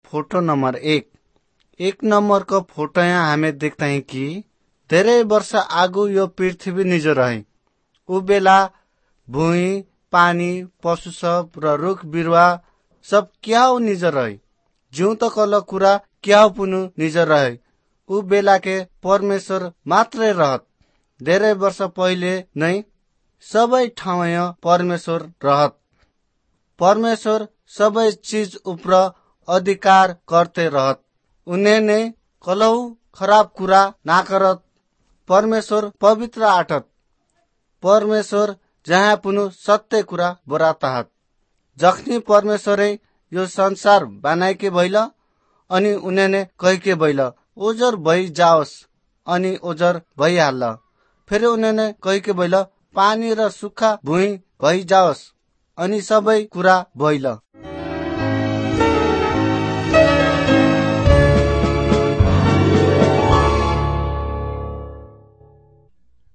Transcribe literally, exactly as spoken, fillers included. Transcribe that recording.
Photo number एक एक number को फोटो यहाँ हमें देखते हैं कि धेरै वर्ष आगु यो पृथ्वी निजो रहे। उ बेला भूमि, पानी, पशु सब र रुख बिरुवा सब क्याउ निजो रहे। जिउ त कल कुरा क्याउ पुनु निजो रहे। उ बेला के परमेश्वर मात्रै रहत। धेरै वर्ष पहिले नै सबै ठाउँ परमेश्वर रहत। परमेश्वर सबै चीज उपर अधिकार करते रहत। उन्हें ने कलहु खराब कुरा ना करत। परमेश्वर पवित्र आटत। परमेश्वर जहाँ पुनु सत्य कुरा बोराताहत। जखनी परमेश्वरे यो संसार बनाएके भइल अनि उन्हें ने कहिके भइल ओजर भइ जाओस् अनि ओजर भइहाल्ल। फेरि उन्हें ने कहिके भइल पानी र सुक्खा भुइँ भइ जाओस् अनि सबै कुरा भइल।